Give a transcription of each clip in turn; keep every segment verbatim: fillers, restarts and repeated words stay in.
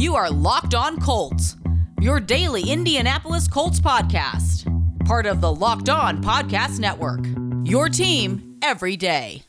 You are Locked On Colts, your daily Indianapolis Colts podcast. Part of the Locked On Podcast Network, your team every day.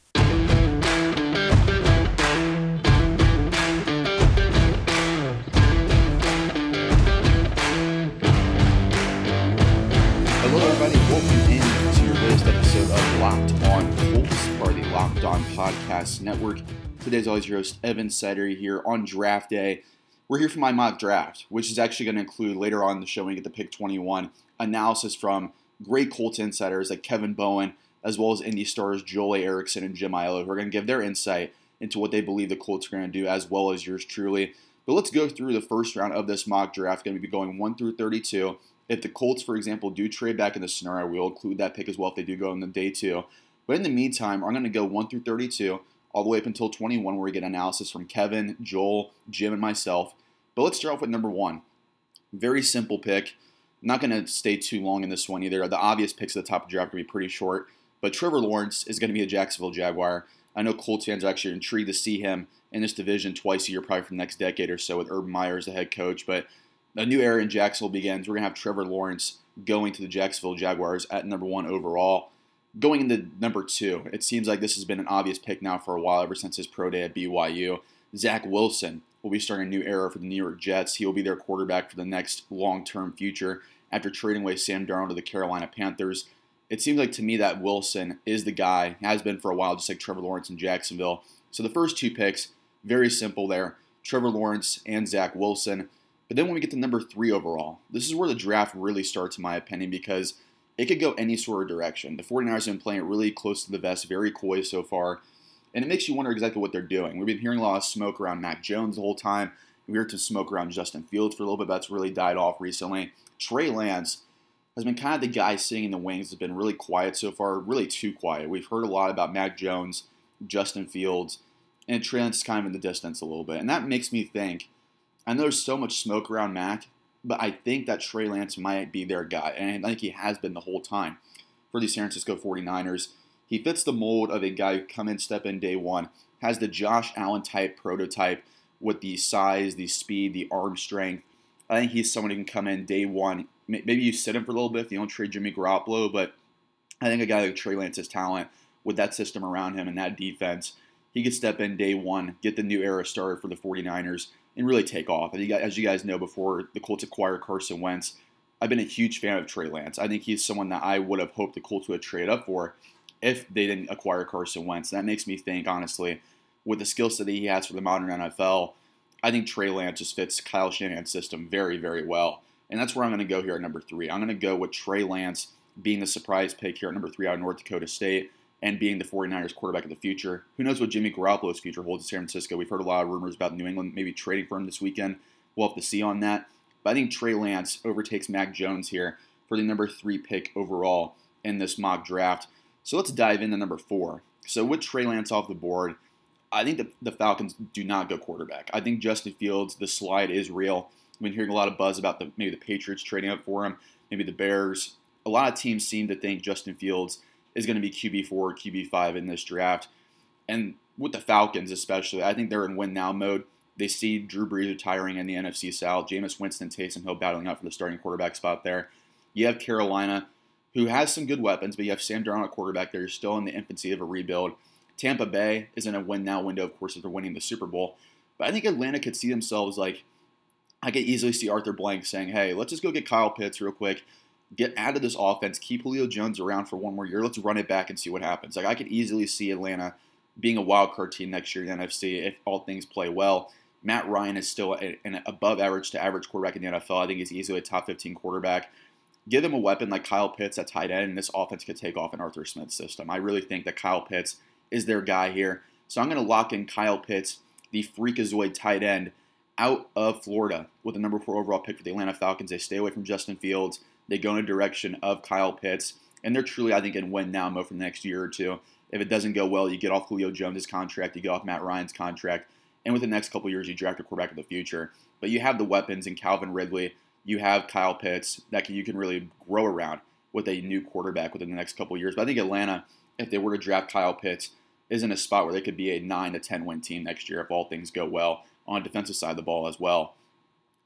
Hello, everybody. Welcome in to your latest episode of Locked On Colts, part of the Locked On Podcast Network. Today's always your host, Evan Sider, here on draft day. We're here for my mock draft, which is actually going to include later on in the show when we get to pick twenty-one, analysis from great Colts insiders like Kevin Bowen, as well as Indy stars Joel A. Erickson and Jim Aiello, who are going to give their insight into what they believe the Colts are going to do, as well as yours truly. But let's go through the first round of this mock draft. Going to be going one through thirty-two. If the Colts, for example, do trade back in the scenario, we'll include that pick as well if they do go in the day two. But in the meantime, I'm going to go one through thirty-two, all the way up until twenty-one, where we get analysis from Kevin, Joel, Jim, and myself. But let's start off with number one. Very simple pick. Not going to stay too long in this one either. The obvious picks at the top of the draft are going to be pretty short. But Trevor Lawrence is going to be a Jacksonville Jaguar. I know Colts fans are actually intrigued to see him in this division twice a year, probably for the next decade or so, with Urban Meyer as the head coach. But a new era in Jacksonville begins. We're going to have Trevor Lawrence going to the Jacksonville Jaguars at number one overall. Going into number two, it seems like this has been an obvious pick now for a while, ever since his pro day at B Y U. Zach Wilson will be starting a new era for the New York Jets. He will be their quarterback for the next long-term future after trading away Sam Darnold to the Carolina Panthers. It seems like to me that Wilson is the guy, has been for a while, just like Trevor Lawrence in Jacksonville. So the first two picks, very simple there, Trevor Lawrence and Zach Wilson. But then when we get to number three overall, this is where the draft really starts, in my opinion, because it could go any sort of direction. The 49ers have been playing it really close to the vest, very coy so far. And it makes you wonder exactly what they're doing. We've been hearing a lot of smoke around Mac Jones the whole time. We heard some smoke around Justin Fields for a little bit, but that's really died off recently. Trey Lance has been kind of the guy sitting in the wings. Has been really quiet so far, really too quiet. We've heard a lot about Mac Jones, Justin Fields, and Trey Lance is kind of in the distance a little bit. And that makes me think, I know there's so much smoke around Mac, but I think that Trey Lance might be their guy. And I think he has been the whole time for the San Francisco 49ers. He fits the mold of a guy who come in, step in day one, has the Josh Allen type prototype with the size, the speed, the arm strength. I think he's someone who can come in day one. Maybe you sit him for a little bit if you don't trade Jimmy Garoppolo, but I think a guy like Trey Lance's talent with that system around him and that defense, he could step in day one, get the new era started for the 49ers, and really take off. And as you guys know, before the Colts acquired Carson Wentz, I've been a huge fan of Trey Lance. I think he's someone that I would have hoped the Colts would trade up for if they didn't acquire Carson Wentz. And that makes me think, honestly, with the skill set that he has for the modern N F L, I think Trey Lance just fits Kyle Shanahan's system very, very well. And that's where I'm going to go here at number three. I'm going to go with Trey Lance being the surprise pick here at number three out of North Dakota State and being the 49ers quarterback of the future. Who knows what Jimmy Garoppolo's future holds in San Francisco? We've heard a lot of rumors about New England maybe trading for him this weekend. We'll have to see on that. But I think Trey Lance overtakes Mac Jones here for the number three pick overall in this mock draft. So let's dive into number four. So with Trey Lance off the board, I think the, the Falcons do not go quarterback. I think Justin Fields, the slide is real. I've been hearing a lot of buzz about the maybe the Patriots trading up for him, maybe the Bears. A lot of teams seem to think Justin Fields is going to be Q B four or Q B five in this draft. And with the Falcons especially, I think they're in win-now mode. They see Drew Brees retiring in the N F C South, Jameis Winston, Taysom Hill battling out for the starting quarterback spot there. You have Carolina, who has some good weapons, but you have Sam Darnold at quarterback there. You're still in the infancy of a rebuild. Tampa Bay is in a win-now window, of course, if they're winning the Super Bowl. But I think Atlanta could see themselves like, I could easily see Arthur Blank saying, hey, let's just go get Kyle Pitts real quick, get out of this offense, keep Julio Jones around for one more year, let's run it back and see what happens. Like I could easily see Atlanta being a wild card team next year in the N F C if all things play well. Matt Ryan is still an above average to average quarterback in the N F L. I think he's easily a top fifteen quarterback. Give them a weapon like Kyle Pitts at tight end, and this offense could take off in Arthur Smith's system. I really think that Kyle Pitts is their guy here. So I'm going to lock in Kyle Pitts, the freakazoid tight end, out of Florida with the number four overall pick for the Atlanta Falcons. They stay away from Justin Fields. They go in a direction of Kyle Pitts, and they're truly, I think, in win-now mode for the next year or two. If it doesn't go well, you get off Julio Jones' contract, you get off Matt Ryan's contract, and within the next couple years, you draft a quarterback of the future. But you have the weapons in Calvin Ridley. You have Kyle Pitts that can, you can really grow around with a new quarterback within the next couple years. But I think Atlanta, if they were to draft Kyle Pitts, is in a spot where they could be a nine to ten win team next year if all things go well on the defensive side of the ball as well.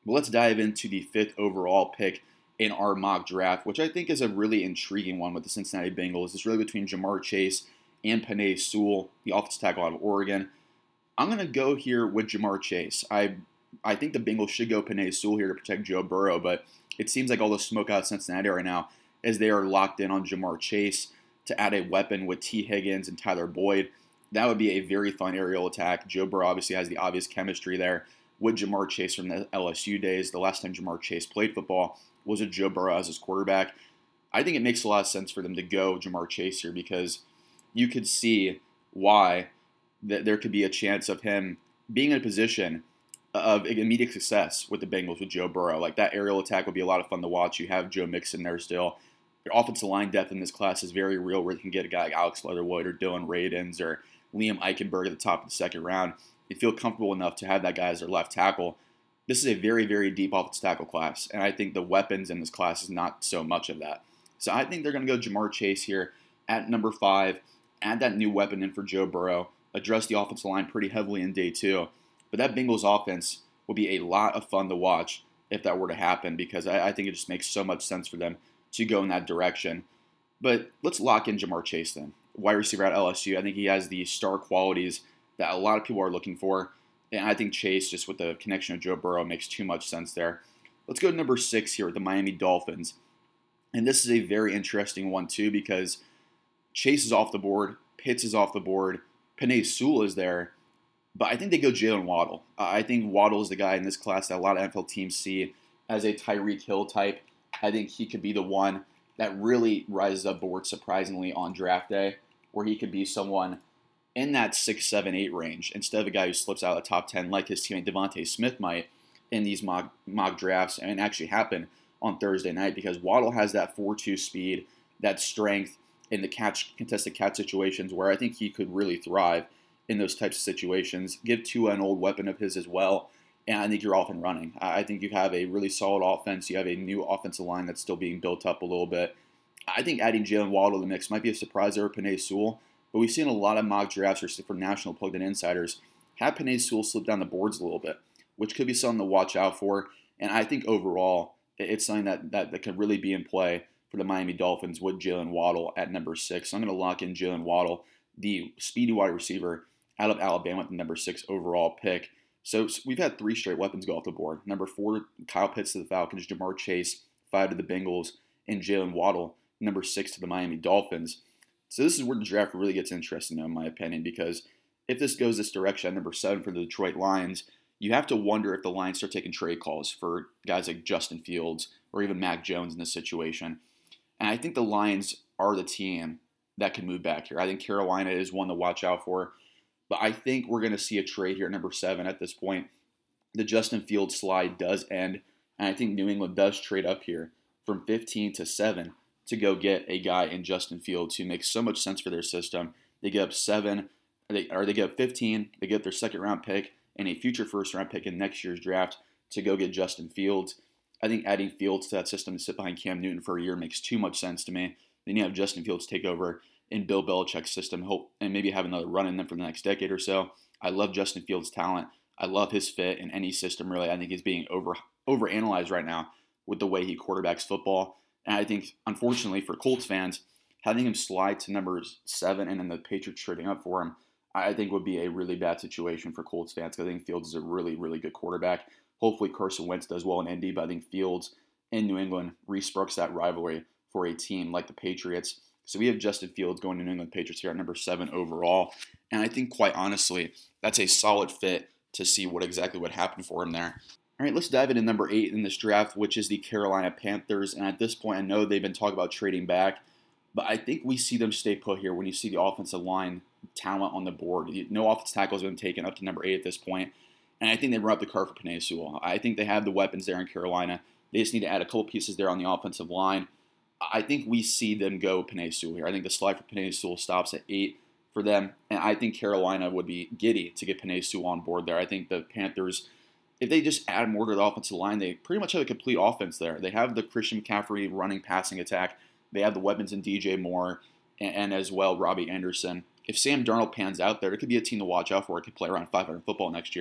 But let's dive into the fifth overall pick in our mock draft, which I think is a really intriguing one with the Cincinnati Bengals. It's really between Ja'Marr Chase and Penei Sewell, the offensive tackle out of Oregon. I'm going to go here with Ja'Marr Chase. I I think the Bengals should go Penei Sewell here to protect Joe Burrow, but it seems like all the smoke out of Cincinnati right now as they are locked in on Ja'Marr Chase to add a weapon with T. Higgins and Tyler Boyd. That would be a very fun aerial attack. Joe Burrow obviously has the obvious chemistry there with Ja'Marr Chase from the L S U days. The last time Ja'Marr Chase played football was with Joe Burrow as his quarterback. I think it makes a lot of sense for them to go Ja'Marr Chase here because you could see why that there could be a chance of him being in a position of immediate success with the Bengals with Joe Burrow. Like, that aerial attack would be a lot of fun to watch. You have Joe Mixon there still. Your offensive line depth in this class is very real, where you can get a guy like Alex Leatherwood or Dylan Radins or Liam Eichenberg at the top of the second round. You feel comfortable enough to have that guy as their left tackle. This is a very, very deep offensive tackle class, and I think the weapons in this class is not so much of that. So I think they're going to go Ja'Marr Chase here at number five, add that new weapon in for Joe Burrow, address the offensive line pretty heavily in day two. But that Bengals offense will be a lot of fun to watch if that were to happen, because I, I think it just makes so much sense for them to go in that direction. But let's lock in Ja'Marr Chase then. Wide receiver at L S U. I think he has the star qualities that a lot of people are looking for. And I think Chase, just with the connection of Joe Burrow, makes too much sense there. Let's go to number six here with the Miami Dolphins. And this is a very interesting one too, because Chase is off the board, Pitts is off the board, Penei Sewell is there. But I think they go Jalen Waddle. Uh, I think Waddle is the guy in this class that a lot of N F L teams see as a Tyreek Hill type. I think he could be the one that really rises up board surprisingly on draft day, where he could be someone in that six, seven, eight range instead of a guy who slips out of the top ten like his teammate Devontae Smith might in these mock, mock drafts, and actually happen on Thursday night, because Waddle has that four two speed, that strength in the catch contested catch situations where I think he could really thrive in those types of situations. Give Tua an old weapon of his as well, and I think you're off and running. I think you have a really solid offense. You have a new offensive line that's still being built up a little bit. I think adding Jalen Waddle to the mix might be a surprise over Penei Sewell, but we've seen a lot of mock drafts or for national plugged-in insiders have Penei Sewell slip down the boards a little bit, which could be something to watch out for. And I think overall, it's something that, that, that could really be in play for the Miami Dolphins with Jalen Waddle at number six. So I'm going to lock in Jalen Waddle, the speedy wide receiver out of Alabama at the number six overall pick. So we've had three straight weapons go off the board. Number four, Kyle Pitts to the Falcons, Ja'Marr Chase, five to the Bengals, and Jalen Waddle, number six to the Miami Dolphins. So this is where the draft really gets interesting, in my opinion, because if this goes this direction at number seven for the Detroit Lions, you have to wonder if the Lions start taking trade calls for guys like Justin Fields or even Mac Jones in this situation. And I think the Lions are the team that can move back here. I think Carolina is one to watch out for. But I think we're going to see a trade here at number seven at this point. The Justin Fields slide does end, and I think New England does trade up here from fifteen to seven to go get a guy in Justin Fields who makes so much sense for their system. They get up seven, or they, or they get up fifteen, they get their second round pick and a future first round pick in next year's draft to go get Justin Fields. I think adding Fields to that system to sit behind Cam Newton for a year makes too much sense to me. Then you have Justin Fields take over in Bill Belichick's system, hope, and maybe have another run in them for the next decade or so. I love Justin Fields' talent. I love his fit in any system, really. I think he's being over overanalyzed right now with the way he quarterbacks football. And I think, unfortunately for Colts fans, having him slide to number seven and then the Patriots trading up for him, I think would be a really bad situation for Colts fans, because I think Fields is a really, really good quarterback. Hopefully Carson Wentz does well in Indy, but I think Fields in New England re-sparks that rivalry for a team like the Patriots. So we have Justin Fields going to New England Patriots here at number seven overall. And I think, quite honestly, that's a solid fit to see what exactly would happen for him there. All right, let's dive into number eight in this draft, which is the Carolina Panthers. And at this point, I know they've been talking about trading back, but I think we see them stay put here when you see the offensive line talent on the board. No offensive tackles have been taken up to number eight at this point. And I think they run up the card for Penei Sewell. I think they have the weapons there in Carolina. They just need to add a couple pieces there on the offensive line. I think we see them go Penei Sewell here. I think the slide for Penei Sewell stops at eight for them, and I think Carolina would be giddy to get Penei Sewell on board there. I think the Panthers, if they just add more to the offensive line, they pretty much have a complete offense there. They have the Christian McCaffrey running passing attack. They have the weapons in D J Moore and, and as well Robbie Anderson. If Sam Darnold pans out there, it could be a team to watch out for. It could play around five hundred football next year.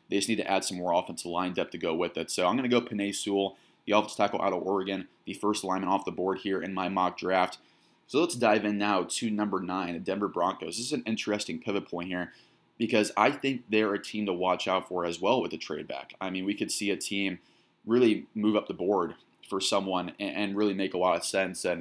They just need to add some more offensive line depth to go with it. So I'm going to go Penei Sewell, the offensive tackle out of Oregon, the first lineman off the board here in my mock draft. So let's dive in now to number nine, the Denver Broncos. This is an interesting pivot point here because I think they're a team to watch out for as well with the trade back. I mean, we could see a team really move up the board for someone and, and really make a lot of sense. And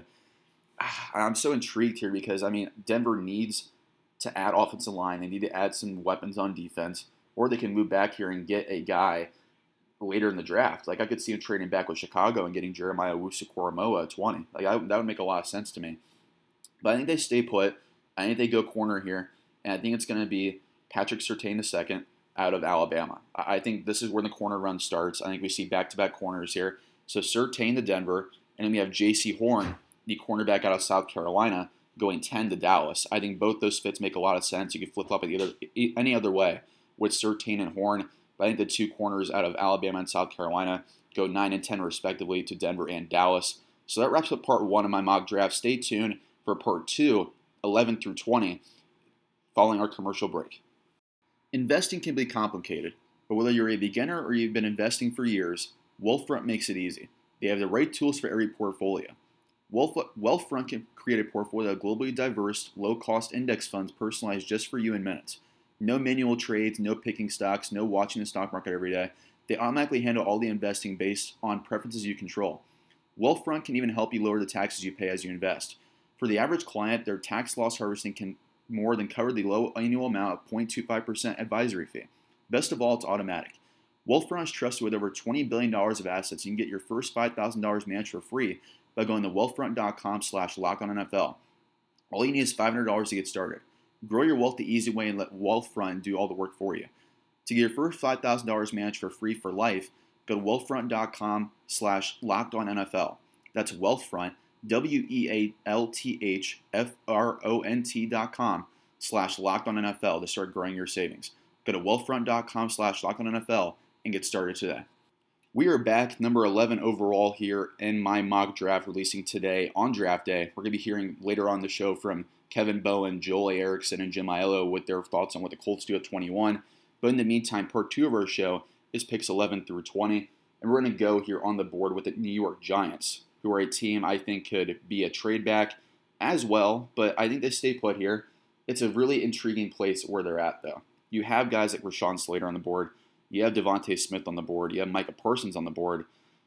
ah, I'm so intrigued here because, I mean, Denver needs to add offensive line. They need to add some weapons on defense, or they can move back here and get a guy later in the draft. Like, I could see him trading back with Chicago and getting Jeremiah Owusu-Koramoah at twenty. Like, I, that would make a lot of sense to me. But I think they stay put. I think they go corner here, and I think it's going to be Patrick Surtain the second out of Alabama. I think this is where the corner run starts. I think we see back-to-back corners here. So Surtain to Denver, and then we have J C Horn, the cornerback out of South Carolina, going ten to Dallas. I think both those fits make a lot of sense. You could flip-flop it either, any other way with Surtain and Horn. But I think the two corners out of Alabama and South Carolina go nine and ten respectively to Denver and Dallas. So that wraps up part one of my mock draft. Stay tuned for part two, eleven through twenty, following our commercial break. Investing can be complicated, but whether you're a beginner or you've been investing for years, Wealthfront makes it easy. They have the right tools for every portfolio. Wealthfront can create a portfolio of globally diverse, low-cost index funds personalized just for you in minutes. No manual trades, no picking stocks, no watching the stock market every day. They automatically handle all the investing based on preferences you control. Wealthfront can even help you lower the taxes you pay as you invest. For the average client, their tax loss harvesting can more than cover the low annual amount of zero point two five percent advisory fee. Best of all, it's automatic. Wealthfront is trusted with over twenty billion dollars of assets. You can get your first five thousand dollars matched for free by going to wealthfront.com slash lockonNFL. All you need is five hundred dollars to get started. Grow your wealth the easy way and let Wealthfront do all the work for you. To get your first five thousand dollars matched for free for life, go to wealthfront.com slash lockedonNFL. That's Wealthfront, W E A L T H F R O N T dot com slash lockedonNFL to start growing your savings. Go to wealthfront.com slash lockedonNFL and get started today. We are back, number eleven overall here in my mock draft, releasing today on draft day. We're going to be hearing later on the show from Kevin Bowen, Joel A. Erickson, and Jim Aiello with their thoughts on what the Colts do at twenty-one. But in the meantime, part two of our show is picks eleven through twenty. And we're going to go here on the board with the New York Giants, who are a team I think could be a trade back as well. But I think they stay put here. It's a really intriguing place where they're at, though. You have guys like Rashawn Slater on the board. You have Devontae Smith on the board. You have Micah Parsons on the board.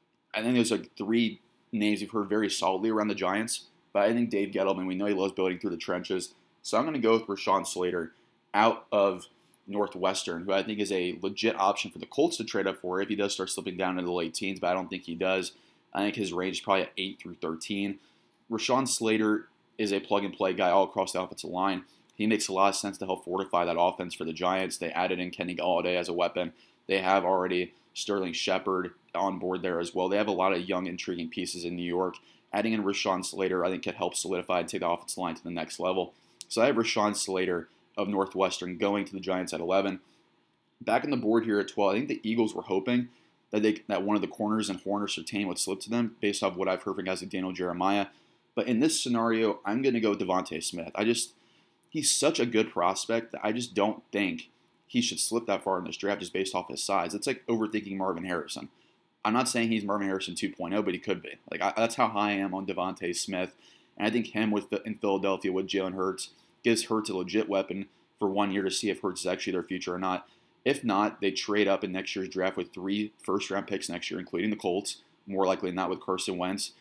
I think there's like three names you've heard very solidly around the Giants. But I think Dave Gettleman, we know he loves building through the trenches. So I'm going to go with Rashawn Slater out of Northwestern, who I think is a legit option for the Colts to trade up for if he does start slipping down into the late teens, but I don't think he does. I think his range is probably at eight through thirteen. Rashawn Slater is a plug-and-play guy all across the offensive line. He makes a lot of sense to help fortify that offense for the Giants. They added in Kenny Golladay as a weapon. They have already Sterling Shepard on board there as well. They have a lot of young, intriguing pieces in New York. Adding in Rashawn Slater, I think, could help solidify and take the offensive line to the next level. So I have Rashawn Slater of Northwestern going to the Giants at eleven. Back on the board here at twelve, I think the Eagles were hoping that they that one of the corners and Horn or Surtain would slip to them based off what I've heard from guys like Daniel Jeremiah. But in this scenario, I'm going to go with Devontae Smith. I just he's such a good prospect that I just don't think he should slip that far in this draft just based off his size. It's like overthinking Marvin Harrison. I'm not saying he's Marvin Harrison two point oh, but he could be. Like I, that's how high I am on Devontae Smith. And I think him with the, in Philadelphia with Jalen Hurts gives Hurts a legit weapon for one year to see if Hurts is actually their future or not. If not, they trade up in next year's draft with three first-round picks next year, including the Colts, more likely than not with Carson Wentz.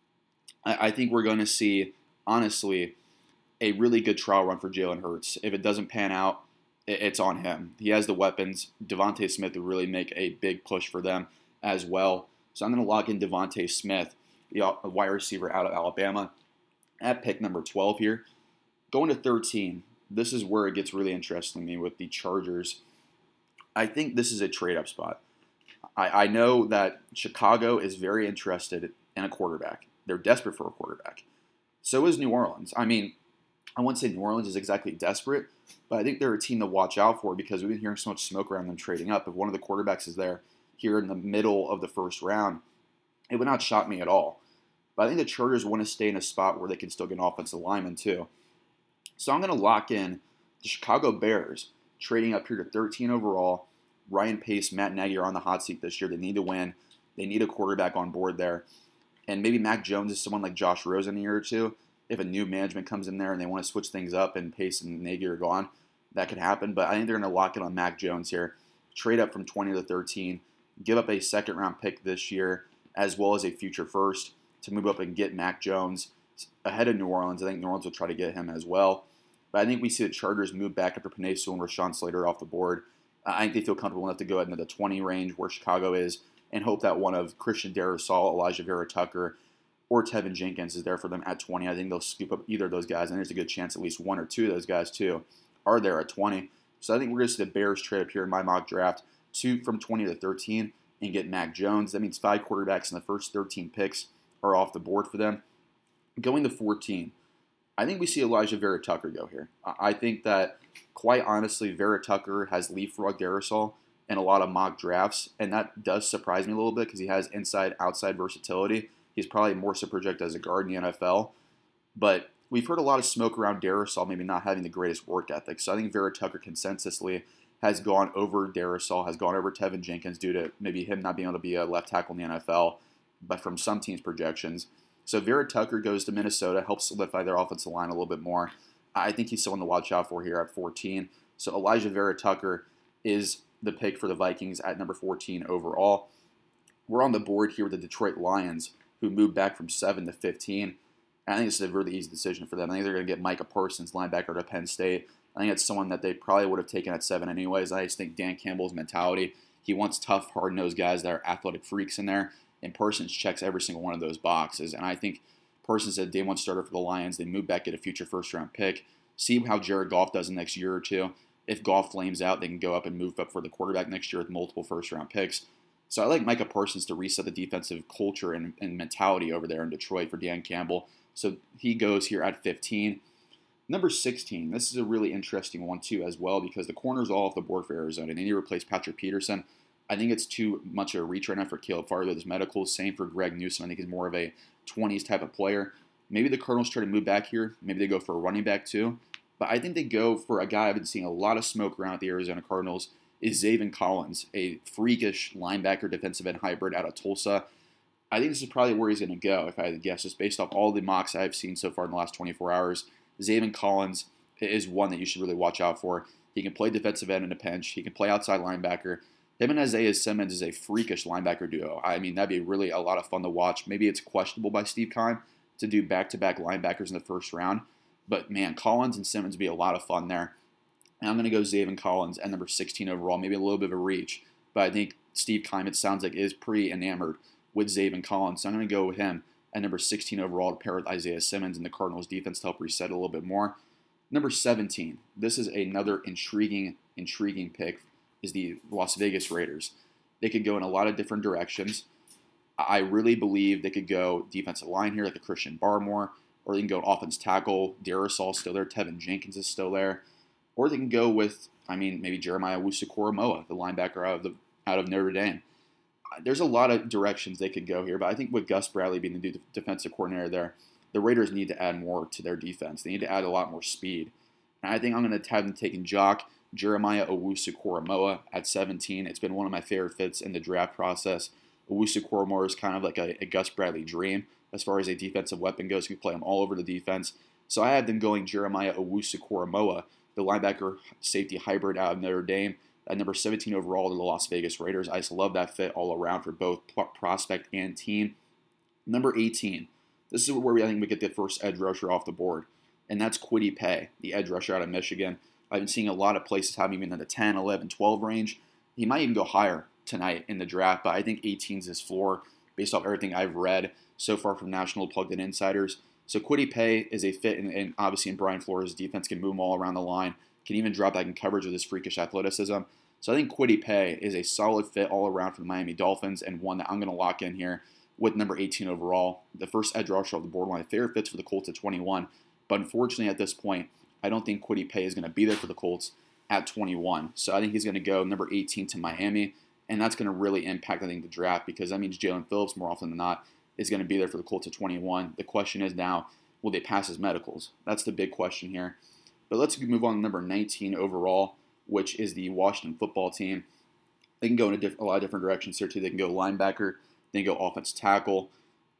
I, I think we're going to see, honestly, a really good trial run for Jalen Hurts. If it doesn't pan out, it, it's on him. He has the weapons. Devontae Smith would really make a big push for them as well. So I'm going to lock in Devontae Smith, the wide receiver out of Alabama, at pick number twelve here. Going to thirteen, this is where it gets really interesting to me with the Chargers. I think this is a trade-up spot. I, I know that Chicago is very interested in a quarterback. They're desperate for a quarterback. So is New Orleans. I mean, I wouldn't say New Orleans is exactly desperate, but I think they're a team to watch out for because we've been hearing so much smoke around them trading up. If one of the quarterbacks is there here in the middle of the first round, it would not shock me at all. But I think the Chargers want to stay in a spot where they can still get an offensive lineman too. So I'm going to lock in the Chicago Bears, trading up here to thirteen overall. Ryan Pace, Matt Nagy are on the hot seat this year. They need to win. They need a quarterback on board there. And maybe Mac Jones is someone like Josh Rosen in a year or two. If a new management comes in there and they want to switch things up and Pace and Nagy are gone, that could happen. But I think they're going to lock it on Mac Jones here. Trade up from twenty to thirteen. Give up a second-round pick this year as well as a future first to move up and get Mac Jones ahead of New Orleans. I think New Orleans will try to get him as well. But I think we see the Chargers move back after Penei Sewell and Rashawn Slater off the board. I think they feel comfortable enough to go ahead into the twenty range where Chicago is and hope that one of Christian Darrisaw, Elijah Vera Tucker, or Tevin Jenkins is there for them at twenty. I think they'll scoop up either of those guys, and there's a good chance at least one or two of those guys, too, are there at twenty. So I think we're going to see the Bears trade up here in my mock draft two from twenty to thirteen and get Mac Jones. That means five quarterbacks in the first thirteen picks are off the board for them. Going to fourteen, I think we see Elijah Vera Tucker go here. I think that, quite honestly, Vera Tucker has leapfrogged Darrisaw in a lot of mock drafts, and that does surprise me a little bit because he has inside-outside versatility. He's probably more so projected as a guard in the N F L. But we've heard a lot of smoke around Darrisaw maybe not having the greatest work ethic. So I think Vera Tucker consensusly has gone over Darrisaw, has gone over Tevin Jenkins due to maybe him not being able to be a left tackle in the N F L, but from some teams' projections. So Vera Tucker goes to Minnesota, helps solidify their offensive line a little bit more. I think he's someone to watch out for here at fourteen. So Elijah Vera Tucker is the pick for the Vikings at number fourteen overall. We're on the board here with the Detroit Lions, who moved back from seven to fifteen. And I think this is a really easy decision for them. I think they're going to get Micah Parsons, linebacker to Penn State. I think it's someone that they probably would have taken at seven anyways. I just think Dan Campbell's mentality, he wants tough, hard-nosed guys that are athletic freaks in there, and Parsons checks every single one of those boxes. And I think Parsons is a day one starter for the Lions. They move back, get a future first-round pick, see how Jared Goff does in the next year or two. If Goff flames out, they can go up and move up for the quarterback next year with multiple first-round picks. So I like Micah Parsons to reset the defensive culture and, and mentality over there in Detroit for Dan Campbell. So he goes here at fifteen. Number sixteen, this is a really interesting one too as well because the corner's all off the board for Arizona. They need to replace Patrick Peterson. I think it's too much of a reach right now for Caleb Farley with his medicals. Same for Greg Newsome. I think he's more of a twenties type of player. Maybe the Cardinals try to move back here. Maybe they go for a running back too. But I think they go for a guy I've been seeing a lot of smoke around at the Arizona Cardinals is Zaven Collins, a freakish linebacker defensive end hybrid out of Tulsa. I think this is probably where he's going to go, if I had to guess, just based off all the mocks I've seen so far in the last twenty-four hours. Zaven Collins is one that you should really watch out for. He can play defensive end in a pinch. He can play outside linebacker. Him and Isaiah Simmons is a freakish linebacker duo. I mean, that'd be really a lot of fun to watch. Maybe it's questionable by Steve Keim to do back-to-back linebackers in the first round. But, man, Collins and Simmons would be a lot of fun there. And I'm going to go Zaven Collins at number sixteen overall. Maybe a little bit of a reach. But I think Steve Keim, it sounds like, is pretty enamored with Zaven Collins. So I'm going to go with him at number sixteen overall to pair with Isaiah Simmons and the Cardinals defense to help reset a little bit more. Number seventeen. This is another intriguing, intriguing pick, is the Las Vegas Raiders. They could go in a lot of different directions. I really believe they could go defensive line here, like a Christian Barmore, or they can go offense tackle. Darrisaw still there. Tevin Jenkins is still there. Or they can go with, I mean, maybe Jeremiah Owusu-Koramoah, the linebacker out of the out of Notre Dame. There's a lot of directions they could go here, but I think with Gus Bradley being the defensive coordinator there, the Raiders need to add more to their defense. They need to add a lot more speed. And I think I'm going to have them taking Jock, Jeremiah Owusu-Koramoah at seventeen. It's been one of my favorite fits in the draft process. Owusu-Koramoah is kind of like a, a Gus Bradley dream as far as a defensive weapon goes. You can play him all over the defense. So I have them going Jeremiah Owusu-Koramoah, the linebacker safety hybrid out of Notre Dame, at number seventeen overall to the Las Vegas Raiders. I just love that fit all around for both prospect and team. Number eighteen. This is where we, I think we get the first edge rusher off the board, and that's Kwity Paye, the edge rusher out of Michigan. I've been seeing a lot of places have him in the ten, eleven, twelve range. He might even go higher tonight in the draft, but I think eighteen is his floor based off everything I've read so far from National Plugged In Insiders. So Kwity Paye is a fit, and, and obviously in Brian Flores' defense can move him all around the line, can even drop back in coverage with his freakish athleticism. So I think Kwity Paye is a solid fit all around for the Miami Dolphins, and one that I'm going to lock in here with number eighteen overall. The first edge rusher off the board, one of my favorite fits for the Colts at twenty-one. But unfortunately at this point, I don't think Kwity Paye is going to be there for the Colts at twenty-one. So I think he's going to go number eighteen to Miami, and that's going to really impact, I think, the draft, because that means Jalen Phillips, more often than not, is going to be there for the Colts at twenty-one. The question is now, will they pass his medicals? That's the big question here. But let's move on to number nineteen overall, which is the Washington football team. They can go in a, diff- a lot of different directions here too. They can go linebacker, they can go offensive tackle.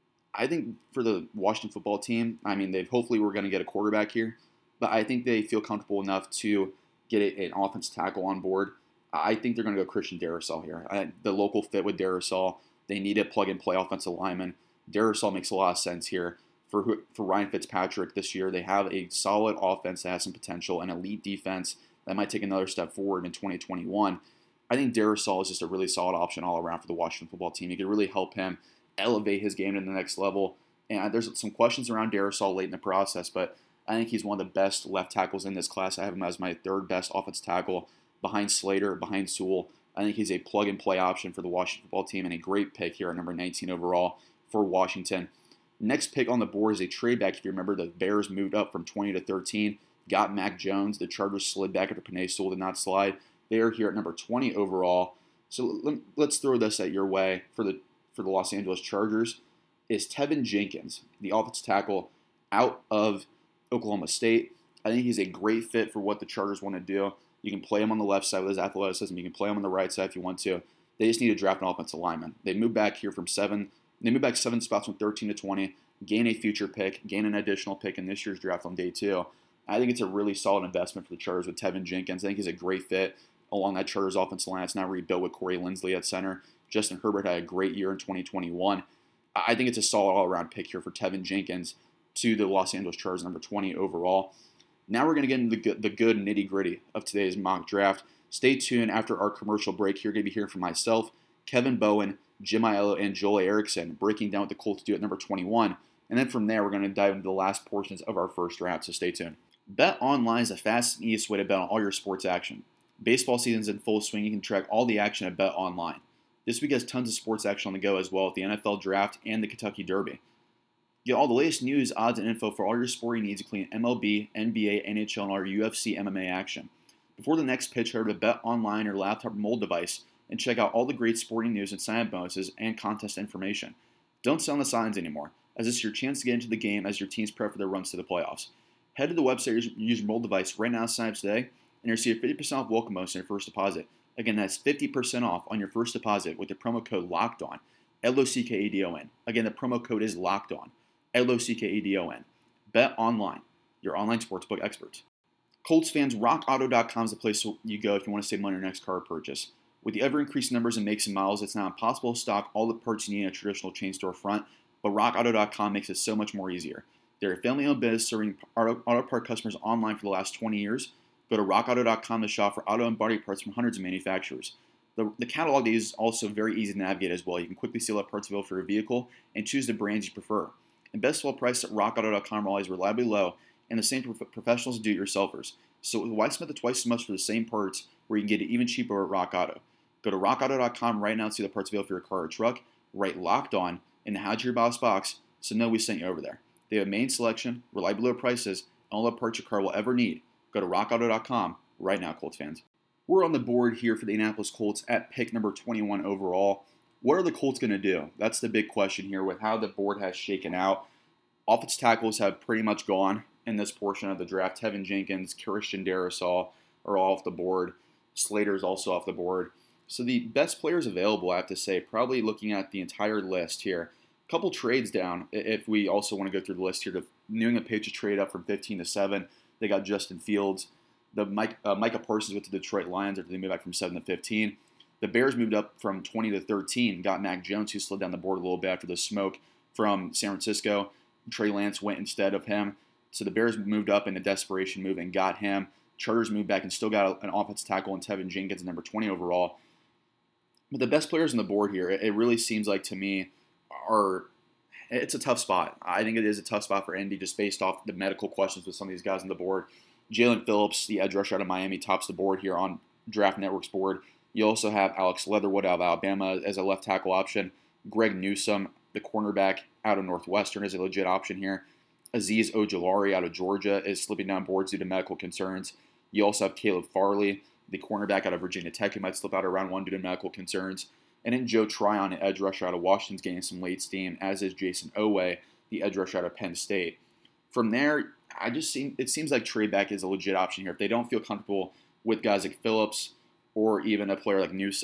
I think for the Washington football team, I mean, they hopefully we're going to get a quarterback here, but I think they feel comfortable enough to get a, an offensive tackle on board. I think they're going to go Christian Darrisaw here. I, the local fit with Darrisaw, they need a plug-and-play offensive lineman. Darrisaw makes a lot of sense here. For for Ryan Fitzpatrick this year, they have a solid offense that has some potential, an elite defense that might take another step forward in twenty twenty-one. I think Darrisaw is just a really solid option all around for the Washington football team. He could really help him elevate his game to the next level. And there's some questions around Darrisaw late in the process, but I think he's one of the best left tackles in this class. I have him as my third best offensive tackle behind Slater, behind Sewell. I think he's a plug-and-play option for the Washington football team and a great pick here at number nineteen overall for Washington. Next pick on the board is a trade back. If you remember, the Bears moved up from twenty to thirteen, got Mac Jones. The Chargers slid back after Penei Sewell did not slide. They are here at number twenty overall. So let's throw this at your way for the for the Los Angeles Chargers. Is Tevin Jenkins, the offensive tackle out of Oklahoma State. I think he's a great fit for what the Chargers want to do. You can play him on the left side with his athleticism. You can play him on the right side if you want to. They just need to draft an offensive lineman. They moved back here from seven. They moved back seven spots from thirteen to twenty, gain a future pick, gain an additional pick in this year's draft on day two. I think it's a really solid investment for the Chargers with Tevin Jenkins. I think he's a great fit along that Chargers offensive line. It's now rebuilt with Corey Linsley at center. Justin Herbert had a great year in twenty twenty-one. I think it's a solid all-around pick here for Tevin Jenkins to the Los Angeles Chargers, number twenty overall. Now we're going to get into the good, the good nitty-gritty of today's mock draft. Stay tuned after our commercial break. You're going to be hearing from myself, Kevin Bowen, Jim Aiello, and Joel Erickson, breaking down what the Colts do at number twenty-one. And then from there, we're going to dive into the last portions of our first draft, so stay tuned. BetOnline is the fastest and easiest way to bet on all your sports action. Baseball season's in full swing. You can track all the action at BetOnline. This week has tons of sports action on the go as well with the N F L Draft and the Kentucky Derby. Get all the latest news, odds, and info for all your sporting needs, including M L B, N B A, N H L, and our U F C M M A action. Before the next pitch, head to BetOnline or laptop or mobile device and check out all the great sporting news and sign-up bonuses and contest information. Don't sit on the signs anymore, as this is your chance to get into the game as your teams prep for their runs to the playoffs. Head to the website or use your mobile device right now to sign up today and receive a fifty percent off welcome bonus on your first deposit. Again, that's fifty percent off on your first deposit with the promo code LOCKEDON, L O C K E D O N. Again, the promo code is LOCKEDON, L O C K E D O N. BetOnline, your online sportsbook experts. Colts fans, rock auto dot com is the place you go if you want to save money on your next car purchase. With the ever-increasing numbers and makes and models, it's now impossible to stock all the parts you need in a traditional chain store front, but rock auto dot com makes it so much more easier. They're a family-owned business serving auto, auto part customers online for the last twenty years. Go to rock auto dot com to shop for auto and body parts from hundreds of manufacturers. The, the catalog is also very easy to navigate as well. You can quickly see what parts available for your vehicle and choose the brands you prefer. And best of all, prices at rock auto dot com are always reliably low and the same for professionals and do-it-yourselfers. So why spend the twice as much for the same parts where you can get it even cheaper at Rock Auto? Go to rock auto dot com right now and see the parts available for your car or truck. Write Locked On in the How'd Your Boss box so know we sent you over there. They have a main selection, reliably low prices, and all the parts your car will ever need. Go to rock auto dot com right now, Colts fans. We're on the board here for the Indianapolis Colts at pick number twenty-one overall. What are the Colts going to do? That's the big question here with how the board has shaken out. Offensive tackles have pretty much gone in this portion of the draft. Tevin Jenkins, Christian Darrisaw are all off the board. Slater's also off the board. So the best players available, I have to say, probably looking at the entire list here. A couple trades down, if we also want to go through the list here. The New England Patriots trade up from fifteen to seven. They got Justin Fields. The Mike, uh, Micah Parsons went to the Detroit Lions after they moved back from seven to fifteen. The Bears moved up from twenty to thirteen, got Mac Jones, who slid down the board a little bit after the smoke from San Francisco. Trey Lance went instead of him. So the Bears moved up in a desperation move and got him. Chargers moved back and still got an offensive tackle in Tevin Jenkins, number twenty overall. But the best players on the board here, it really seems like to me, are it's a tough spot. I think it is a tough spot for Indy just based off the medical questions with some of these guys on the board. Jalen Phillips, the edge rusher out of Miami, tops the board here on Draft Network's board. You also have Alex Leatherwood out of Alabama as a left tackle option. Greg Newsome, the cornerback out of Northwestern, is a legit option here. Azeez Ojulari out of Georgia is slipping down boards due to medical concerns. You also have Caleb Farley, the cornerback out of Virginia Tech, who might slip out of round one due to medical concerns. And then Joe Tryon, the edge rusher out of Washington's gaining some late steam, as is Jason Owe, the edge rusher out of Penn State. From there, I just seem it seems like trade back is a legit option here. If they don't feel comfortable with guys like Phillips or even a player like Newsome,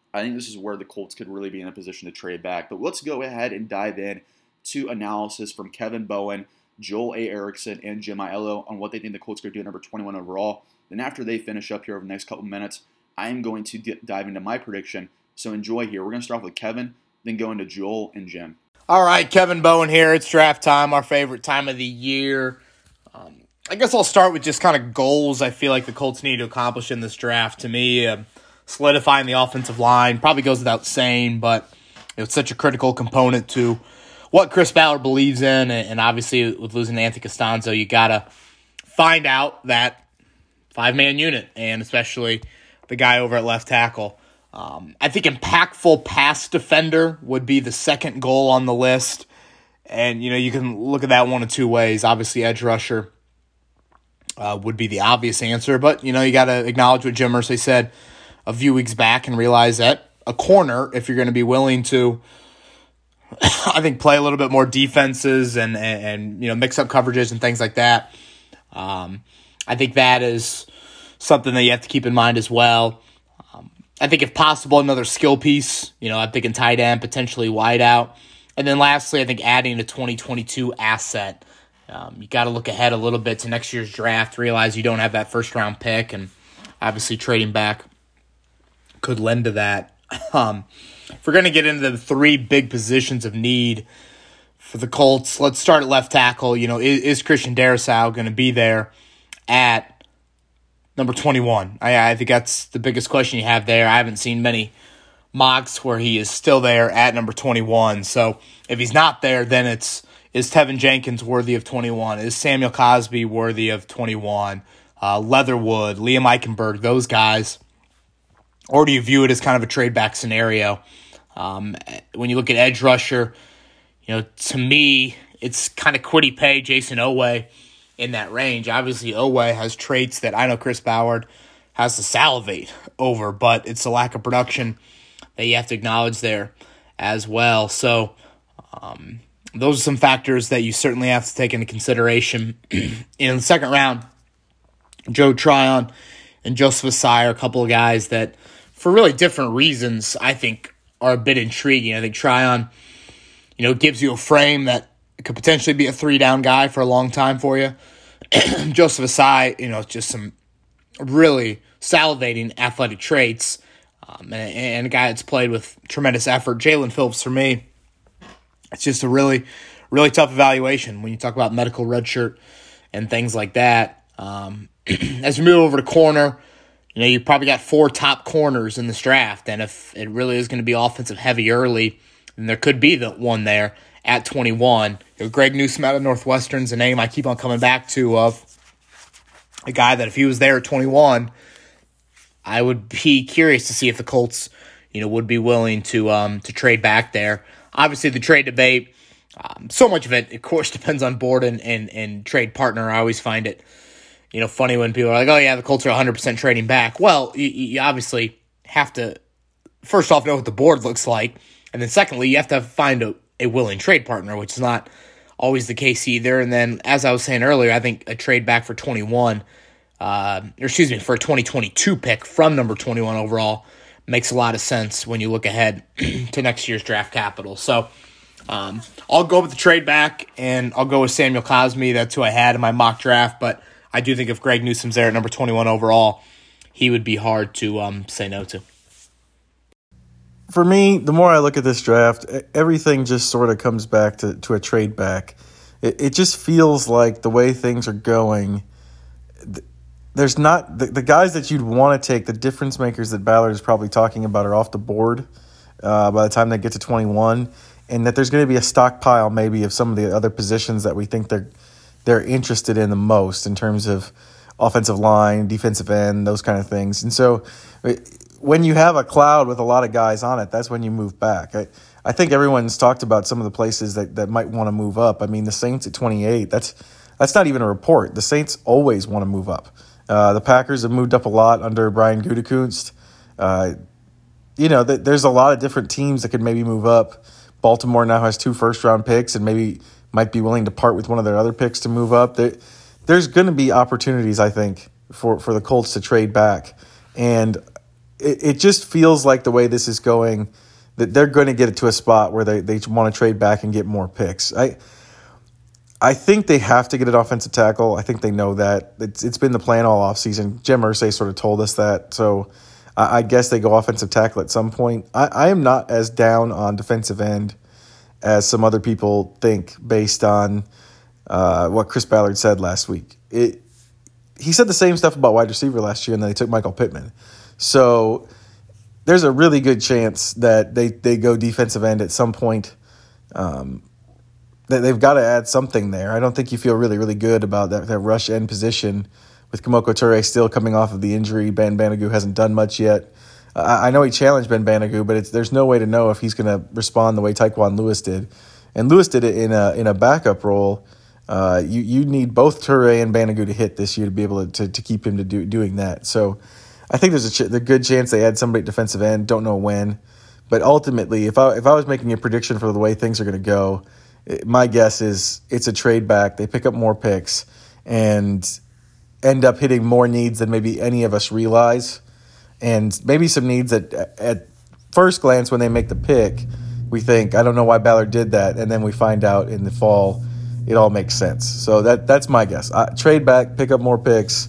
I think this is where the Colts could really be in a position to trade back. But let's go ahead and dive in to analysis from Kevin Bowen, Joel A. Erickson, and Jim Aiello on what they think the Colts could do at number twenty-one overall. Then after they finish up here over the next couple minutes, I am going to d- dive into my prediction. So enjoy here. We're going to start off with Kevin, then go into Joel and Jim. All right, Kevin Bowen here. It's draft time, our favorite time of the year. Um, I guess I'll start with just kind of goals I feel like the Colts need to accomplish in this draft. To me, uh, solidifying the offensive line probably goes without saying, but it's such a critical component to what Chris Ballard believes in, and obviously with losing Anthony Costanzo, you got to find out that five-man unit, and especially the guy over at left tackle. Um, I think impactful pass defender would be the second goal on the list. And, you know, you can look at that one of two ways. Obviously, edge rusher uh, would be the obvious answer. But, you know, you got to acknowledge what Jim Irsay said a few weeks back and realize that a corner, if you're going to be willing to, I think, play a little bit more defenses and, and, and, you know, mix up coverages and things like that, um, I think that is something that you have to keep in mind as well. I think if possible, another skill piece. You know, I'm thinking tight end, potentially wide out. And then lastly, I think adding a twenty twenty-two asset. Um, you got to look ahead a little bit to next year's draft, realize you don't have that first-round pick, and obviously trading back could lend to that. Um, if we're going to get into the three big positions of need for the Colts, let's start at left tackle. You know, is, is Christian Darrisaw going to be there at number twenty-one? I, I think that's the biggest question you have there. I haven't seen many mocks where he is still there at number twenty-one. So if he's not there, then it's, is Tevin Jenkins worthy of twenty-one? Is Samuel Cosby worthy of twenty-one? Uh, Leatherwood, Liam Eichenberg, those guys. Or do you view it as kind of a trade back scenario? Um, when you look at edge rusher, you know, to me, it's kind of Kwity Paye, Jason Oweh in that range. Obviously, Oweh has traits that I know Chris Ballard has to salivate over, but it's a lack of production that you have to acknowledge there as well. So um, those are some factors that you certainly have to take into consideration. In the second round, Joe Tryon and Joseph Ossai are a couple of guys that, for really different reasons, I think are a bit intriguing. I think Tryon, you know, gives you a frame that could potentially be a three-down guy for a long time for you. Joseph Ossai, you know, just some really salivating athletic traits, um, and, and a guy that's played with tremendous effort. Jalen Phillips, for me, it's just a really, really tough evaluation when you talk about medical redshirt and things like that. Um, as we move over to corner, you know, you probably got four top corners in this draft, and if it really is going to be offensive heavy early, then there could be the one there at twenty-one. You know, Greg Newsome out of Northwestern's a name I keep on coming back to, of a guy that if he was there at twenty-one, I would be curious to see if the Colts, you know, would be willing to um, to trade back there. Obviously, the trade debate, um, so much of it, of course, depends on board and, and, and trade partner. I always find it, you know, funny when people are like, oh, yeah, the Colts are one hundred percent trading back. Well, you, you obviously have to, first off, know what the board looks like. And then secondly, you have to find a, a willing trade partner, which is not always the case either. And then, as I was saying earlier, I think a trade back for twenty-one, uh, or excuse me, for a twenty twenty-two pick from number twenty-one overall makes a lot of sense when you look ahead to next year's draft capital. So um, I'll go with the trade back, and I'll go with Samuel Cosmi. That's who I had in my mock draft. But I do think if Greg Newsome's there at number twenty-one overall, he would be hard to um, say no to. For me, the more I look at this draft, everything just sort of comes back to, to a trade back. It, it just feels like the way things are going, there's not the, the guys that you'd want to take, the difference makers that Ballard is probably talking about, are off the board uh, by the time they get to twenty-one, and that there's going to be a stockpile maybe of some of the other positions that we think they're they're interested in the most in terms of offensive line, defensive end, those kind of things. And so when you have a cloud with a lot of guys on it, that's when you move back. I, I think everyone's talked about some of the places that, that might want to move up. I mean, the Saints at twenty-eight, that's that's not even a report. The Saints always want to move up. Uh, the Packers have moved up a lot under Brian Gutekunst. Uh, you know, th- there's a lot of different teams that could maybe move up. Baltimore now has two first-round picks and maybe might be willing to part with one of their other picks to move up. There, there's going to be opportunities, I think, for, for the Colts to trade back. And it, it just feels like the way this is going, that they're going to get it to a spot where they, they want to trade back and get more picks. I I think they have to get an offensive tackle. I think they know that. It's It's been the plan all offseason. Jim Irsay sort of told us that. So I, I guess they go offensive tackle at some point. I, I am not as down on defensive end as some other people think based on uh, what Chris Ballard said last week. It, he said the same stuff about wide receiver last year, and then they took Michael Pittman. So there's a really good chance that they, they go defensive end at some point. Um, They've got to add something there. I don't think you feel really, really good about that, that rush end position with Kemoko Turay still coming off of the injury. Ben Banogu hasn't done much yet. Uh, I know he challenged Ben Banogu, but it's, there's no way to know if he's going to respond the way Tyquan Lewis did. And Lewis did it in a in a backup role. Uh, you you need both Turay and Banogu to hit this year to be able to to, to keep him to do doing that. So I think there's a, ch- a good chance they add somebody at defensive end. Don't know when, but ultimately, if I if I was making a prediction for the way things are going to go, my guess is it's a trade back. They pick up more picks and end up hitting more needs than maybe any of us realize. And maybe some needs that at first glance when they make the pick, we think, I don't know why Ballard did that. And then we find out in the fall, it all makes sense. So that that's my guess. Uh, trade back, pick up more picks,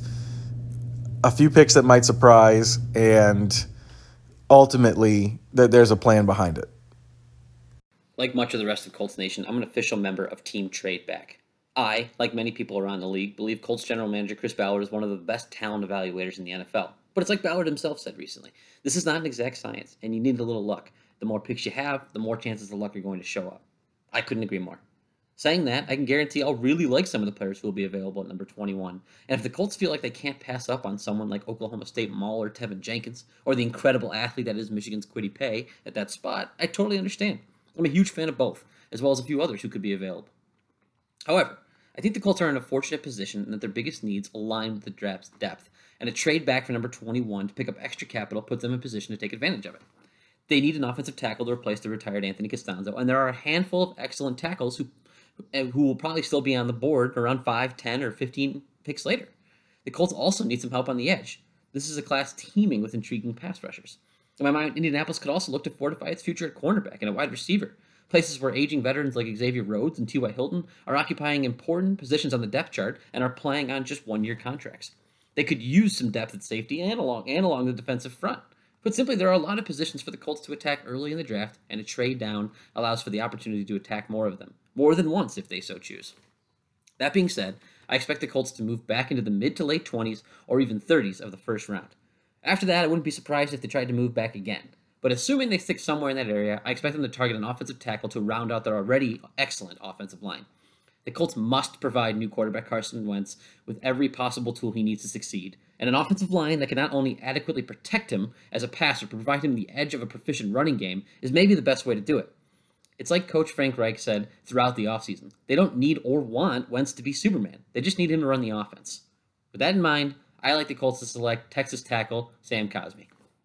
a few picks that might surprise, and ultimately that there's a plan behind it. Like much of the rest of Colts Nation, I'm an official member of Team Tradeback. I, like many people around the league, believe Colts general manager Chris Ballard is one of the best talent evaluators in the N F L. But it's like Ballard himself said recently. This is not an exact science, and you need a little luck. The more picks you have, the more chances the luck are going to show up. I couldn't agree more. Saying that, I can guarantee I'll really like some of the players who will be available at number twenty-one. And if the Colts feel like they can't pass up on someone like Oklahoma State mauler Tevin Jenkins, or the incredible athlete that is Michigan's Kwity Paye at that spot, I totally understand. I'm a huge fan of both, as well as a few others who could be available. However, I think the Colts are in a fortunate position in that their biggest needs align with the draft's depth, and a trade back for number twenty-one to pick up extra capital puts them in position to take advantage of it. They need an offensive tackle to replace the retired Anthony Costanzo, and there are a handful of excellent tackles who who will probably still be on the board around five, ten, or fifteen picks later. The Colts also need some help on the edge. This is a class teeming with intriguing pass rushers. In my mind, Indianapolis could also look to fortify its future at cornerback and a wide receiver, places where aging veterans like Xavier Rhodes and T Y. Hilton are occupying important positions on the depth chart and are playing on just one-year contracts. They could use some depth at safety and along, and along the defensive front. Put simply, there are a lot of positions for the Colts to attack early in the draft, and a trade down allows for the opportunity to attack more of them, more than once if they so choose. That being said, I expect the Colts to move back into the mid to late twenties or even thirties of the first round. After that, I wouldn't be surprised if they tried to move back again. But assuming they stick somewhere in that area, I expect them to target an offensive tackle to round out their already excellent offensive line. The Colts must provide new quarterback Carson Wentz with every possible tool he needs to succeed, and an offensive line that can not only adequately protect him as a passer, but provide him the edge of a proficient running game is maybe the best way to do it. It's like Coach Frank Reich said throughout the offseason. They don't need or want Wentz to be Superman. They just need him to run the offense. With that in mind, I like the Colts to select Texas tackle Sam Cosmi.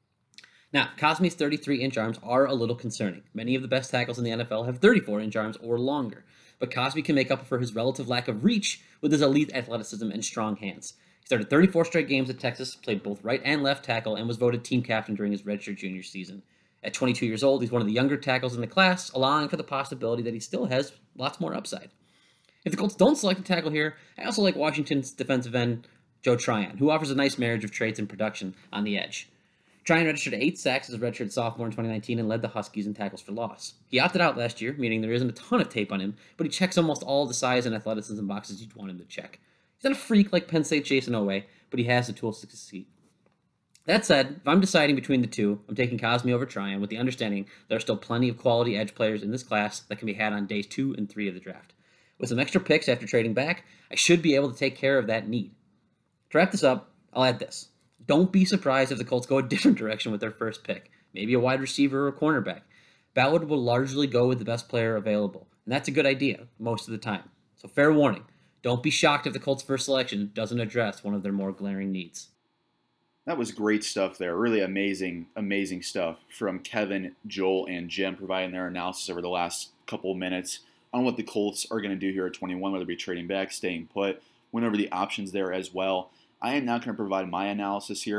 Now, Cosmi's thirty-three inch arms are a little concerning. Many of the best tackles in the N F L have thirty-four inch arms or longer, but Cosmi can make up for his relative lack of reach with his elite athleticism and strong hands. He started thirty-four straight games at Texas, played both right and left tackle, and was voted team captain during his redshirt junior season. At twenty-two years old, he's one of the younger tackles in the class, allowing for the possibility that he still has lots more upside. If the Colts don't select a tackle here, I also like Washington's defensive end, Joe Tryon, who offers a nice marriage of traits and production on the edge. Tryon registered eight sacks as a redshirt sophomore in twenty nineteen and led the Huskies in tackles for loss. He opted out last year, meaning there isn't a ton of tape on him, but he checks almost all the size and athleticism boxes you'd want him to check. He's not a freak like Penn State's Jason Oweh, but he has the tools to succeed. That said, if I'm deciding between the two, I'm taking Cosmi over Tryon with the understanding there are still plenty of quality edge players in this class that can be had on days two and three of the draft. With some extra picks after trading back, I should be able to take care of that need. To wrap this up, I'll add this. Don't be surprised if the Colts go a different direction with their first pick, maybe a wide receiver or a cornerback. Ballard will largely go with the best player available, and that's a good idea most of the time. So fair warning, don't be shocked if the Colts' first selection doesn't address one of their more glaring needs. That was great stuff there. Really amazing, amazing stuff from Kevin, Joel, and Jim providing their analysis over the last couple of minutes on what the Colts are going to do here at twenty-one, whether it be trading back, staying put, went over the options there as well. I am now going to provide my analysis here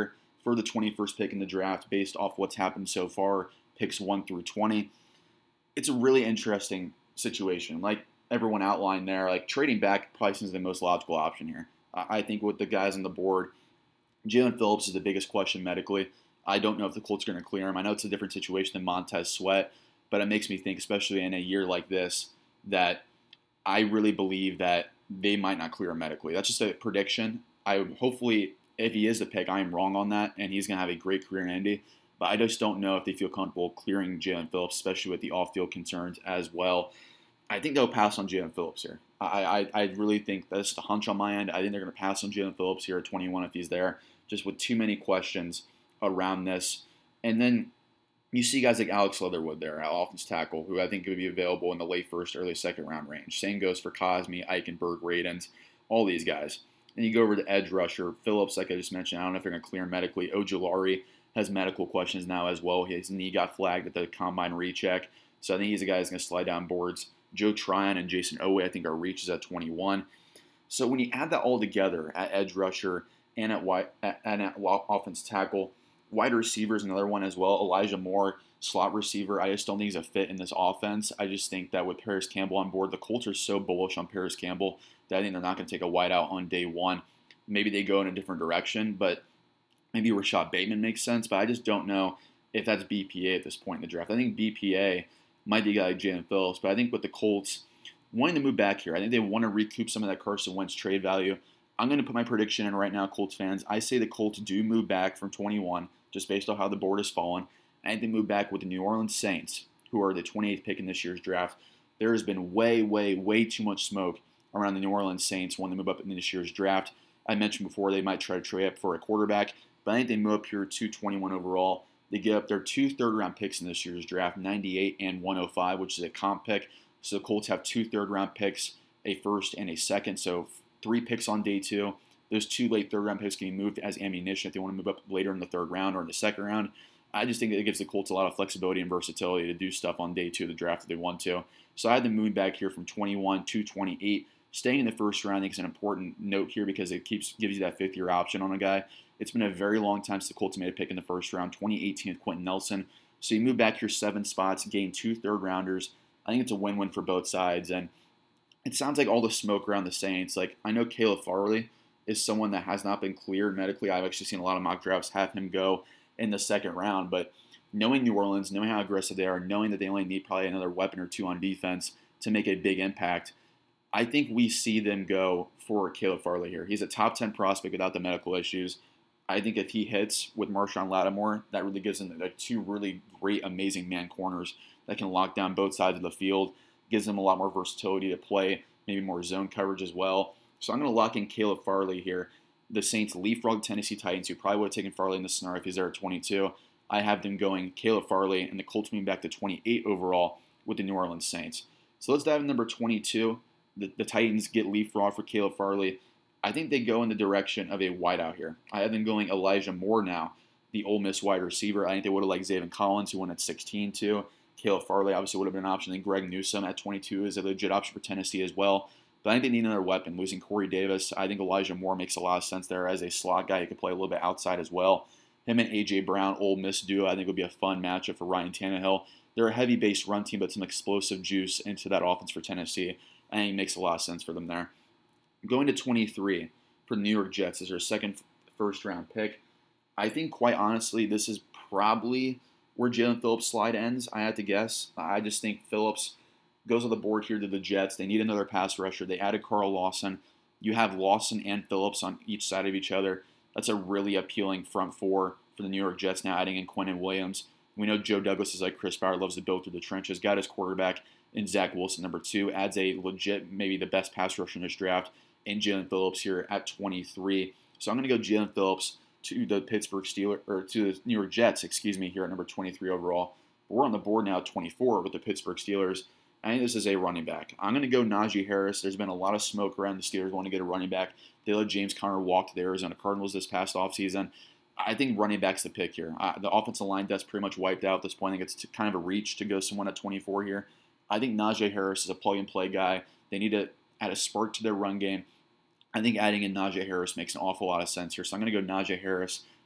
for the twenty-first pick in the draft based off what's happened so far, picks one through twenty. It's a really interesting situation. Like everyone outlined there, like trading back probably seems the most logical option here. I think with the guys on the board, Jaelan Phillips is the biggest question medically. I don't know if the Colts are going to clear him. I know it's a different situation than Montez Sweat, but it makes me think, especially in a year like this, that I really believe that they might not clear him medically. That's just a prediction. I would hopefully, if he is the pick, I am wrong on that, and he's going to have a great career in Indy. But I just don't know if they feel comfortable clearing Jaelan Phillips, especially with the off-field concerns as well. I think they'll pass on Jaelan Phillips here. I, I I really think that's just a hunch on my end. I think they're going to pass on Jaelan Phillips here at twenty-one if he's there, just with too many questions around this. And then you see guys like Alex Leatherwood there, our offensive tackle, who I think would be available in the late first, early second round range. Same goes for Cosme, Eichenberg, Radens, all these guys. And you go over to edge rusher, Phillips, like I just mentioned, I don't know if they're going to clear him medically. Ojulari has medical questions now as well. His knee got flagged at the combine recheck, so I think he's a guy that's going to slide down boards. Joe Tryon and Jason Owe, I think, are reaches at twenty-one. So when you add that all together at edge rusher and at, wide, and at offense tackle, wide receiver is another one as well. Elijah Moore, slot receiver. I just don't think he's a fit in this offense. I just think that with Paris Campbell on board, the Colts are so bullish on Paris Campbell that I think they're not going to take a wide out on day one. Maybe they go in a different direction, but maybe Rashad Bateman makes sense. But I just don't know if that's B P A at this point in the draft. I think B P A might be a guy like Jaelan Phillips, but I think with the Colts wanting to move back here, I think they want to recoup some of that Carson Wentz trade value. I'm going to put my prediction in right now, Colts fans. I say the Colts do move back from twenty-one, just based on how the board has fallen. I think they move back with the New Orleans Saints, who are the twenty-eighth pick in this year's draft. There has been way, way, way too much smoke around the New Orleans Saints when they move up in this year's draft. I mentioned before they might try to trade up for a quarterback, but I think they move up here to twenty-one overall. They give up their two third-round picks in this year's draft, ninety-eight and one oh five, which is a comp pick. So the Colts have two third-round picks, a first and a second, so three picks on day two. Those two late third-round picks can be moved as ammunition if they want to move up later in the third round or in the second round. I just think it gives the Colts a lot of flexibility and versatility to do stuff on day two of the draft if they want to. So I had them move back here from twenty-one to twenty-eight. Staying in the first round, I think is an important note here because it keeps gives you that fifth-year option on a guy. It's been a very long time since the Colts made a pick in the first round, twenty eighteen with Quentin Nelson. So you move back here seven spots, gain two third-rounders. I think it's a win-win for both sides. And it sounds like all the smoke around the Saints. Like, I know Caleb Farley is someone that has not been cleared medically. I've actually seen a lot of mock drafts have him go in the second round. But knowing New Orleans, knowing how aggressive they are, knowing that they only need probably another weapon or two on defense to make a big impact, I think we see them go for Caleb Farley here. He's a top ten prospect without the medical issues. I think if he hits with Marshawn Lattimore, that really gives him like two really great, amazing man corners that can lock down both sides of the field. Gives him a lot more versatility to play, maybe more zone coverage as well. So I'm going to lock in Caleb Farley here. The Saints leapfrog Tennessee Titans, who probably would have taken Farley in this scenario if he's there at twenty-two. I have them going Caleb Farley, and the Colts moving back to twenty-eight overall with the New Orleans Saints. So let's dive in number twenty-two. The, the Titans get leapfrog for Caleb Farley. I think they go in the direction of a wideout here. I have them going Elijah Moore now, the Ole Miss wide receiver. I think they would have liked Zaven Collins, who went at sixteen too. Caleb Farley obviously would have been an option. And Greg Newsome at twenty-two is a legit option for Tennessee as well. But I think they need another weapon. Losing Corey Davis, I think Elijah Moore makes a lot of sense there as a slot guy. He could play a little bit outside as well. Him and A J. Brown, Ole Miss duo, I think would be a fun matchup for Ryan Tannehill. They're a heavy-based run team, but some explosive juice into that offense for Tennessee. I think it makes a lot of sense for them there. Going to twenty-three for the New York Jets as their second first-round pick. I think, quite honestly, this is probably where Jaelan Phillips' slide ends, I had to guess. I just think Phillips goes on the board here to the Jets. They need another pass rusher. They added Carl Lawson. You have Lawson and Phillips on each side of each other. That's a really appealing front four for the New York Jets now, adding in Quinnen Williams. We know Joe Douglas is like Chris Bauer, loves to build through the trenches. Got his quarterback in Zach Wilson, number two. Adds a legit, maybe the best pass rusher in this draft in Jaelan Phillips here at twenty-three. So I'm going to go Jaelan Phillips to the Pittsburgh Steelers, or to the New York Jets, excuse me, here at number twenty-three overall. We're on the board now at twenty-four with the Pittsburgh Steelers. I think this is a running back. I'm going to go Najee Harris. There's been a lot of smoke around the Steelers wanting to get a running back. They let James Conner walk to the Arizona Cardinals this past offseason. I think running back's the pick here. Uh, the offensive line depth's pretty much wiped out at this point. I think it's kind of a reach to go someone at twenty-four here. I think Najee Harris is a plug-and-play guy. They need to add a spark to their run game. I think adding in Najee Harris makes an awful lot of sense here. So I'm going to go Najee Harris,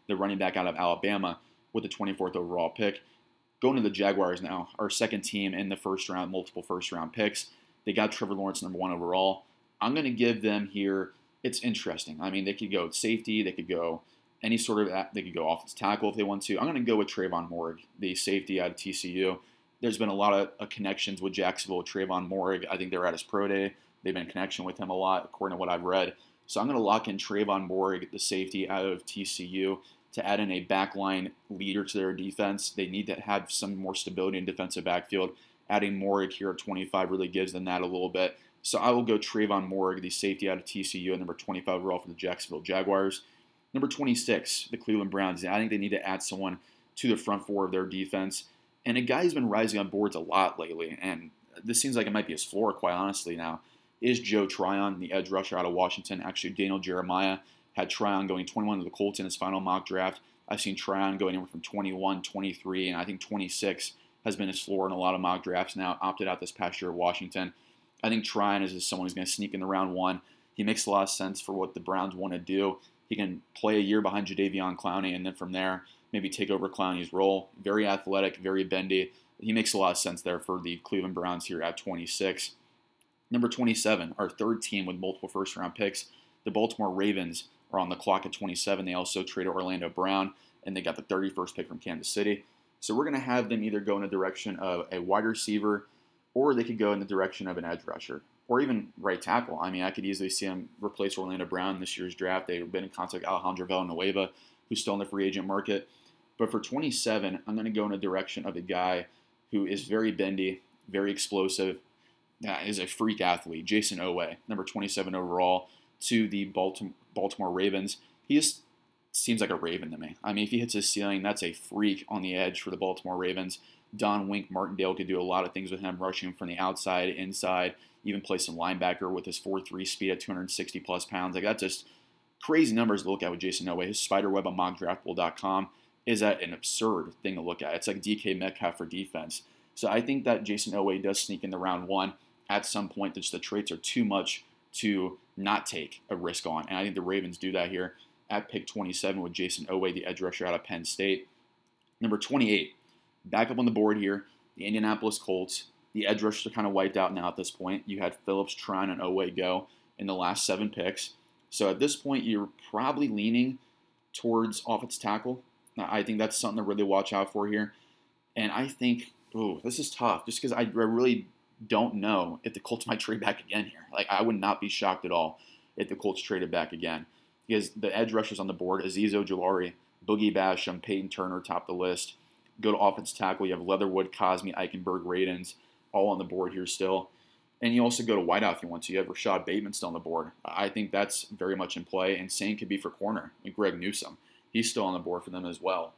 the running back out of Alabama, with the twenty-fourth overall pick. Going to the Jaguars now, our second team in the first round, multiple first-round picks. They got Trevor Lawrence, number one overall. I'm going to give them here, it's interesting. I mean, they could go safety, they could go any sort of, they could go offensive tackle if they want to. I'm going to go with Trayvon Moehrig, the safety out of T C U. There's been a lot of uh, connections with Jacksonville with Trayvon Moehrig. I think they were at his pro day. They've been in connection with him a lot, according to what I've read. So I'm going to lock in Trayvon Moehrig, the safety out of T C U, to add in a backline leader to their defense. They need to have some more stability in defensive backfield. Adding Moehrig here at twenty-five really gives them that a little bit. So I will go Trayvon Moehrig, the safety out of T C U, at number twenty-five overall for the Jacksonville Jaguars. Number twenty-six, the Cleveland Browns. I think they need to add someone to the front four of their defense. And a guy who's been rising on boards a lot lately, and this seems like it might be his floor, quite honestly now, is Joe Tryon, the edge rusher out of Washington. Actually, Daniel Jeremiah had Tryon going twenty-one to the Colts in his final mock draft. I've seen Tryon go anywhere from twenty-one, twenty-three, and I think twenty-six has been his floor in a lot of mock drafts now. Opted out this past year at Washington. I think Tryon is just someone who's going to sneak in the round one. He makes a lot of sense for what the Browns want to do. He can play a year behind Jadeveon Clowney, and then from there, maybe take over Clowney's role. Very athletic, very bendy. He makes a lot of sense there for the Cleveland Browns here at twenty-six. Number twenty-seven, our third team with multiple first-round picks. The Baltimore Ravens are on the clock at twenty-seven. They also traded Orlando Brown, and they got the thirty-first pick from Kansas City. So we're going to have them either go in the direction of a wide receiver, or they could go in the direction of an edge rusher, or even right tackle. I mean, I could easily see them replace Orlando Brown in this year's draft. They've been in contact with Alejandro Villanueva, who's still in the free agent market. But for twenty-seven, I'm going to go in the direction of a guy who is very bendy, very explosive, uh, is a freak athlete, Jayson Oweh, number twenty-seven overall, to the Baltimore, Baltimore Ravens. He just seems like a Raven to me. I mean, if he hits his ceiling, that's a freak on the edge for the Baltimore Ravens. Don Wink Martindale could do a lot of things with him, rushing from the outside, inside, even play some linebacker with his four three speed at two hundred sixty plus pounds. Like, that's just crazy numbers to look at with Jayson Oweh. His spider web on mock draft pool dot com is at an absurd thing to look at. It's like D K Metcalf for defense. So I think that Jayson Oweh does sneak in the round one at some point. Just the traits are too much to not take a risk on. And I think the Ravens do that here at pick twenty-seven with Jayson Oweh, the edge rusher out of Penn State. Number twenty-eight, back up on the board here, the Indianapolis Colts. The edge rushers are kind of wiped out now at this point. You had Phillips, Tryon, and Oweh go in the last seven picks. So at this point, you're probably leaning towards offensive tackle. I think that's something to really watch out for here. And I think, oh, this is tough, just because I really don't know if the Colts might trade back again here. Like, I would not be shocked at all if the Colts traded back again. Because the edge rushers on the board, Azeez Ojulari, Boogie Basham, Peyton Turner top the list. Go to offensive tackle, you have Leatherwood, Cosmi, Eichenberg, Radens, all on the board here still. And you also go to wideout if you want to. You have Rashad Bateman still on the board. I think that's very much in play. And same could be for corner, and Greg Newsome. He's still on the board for them as well.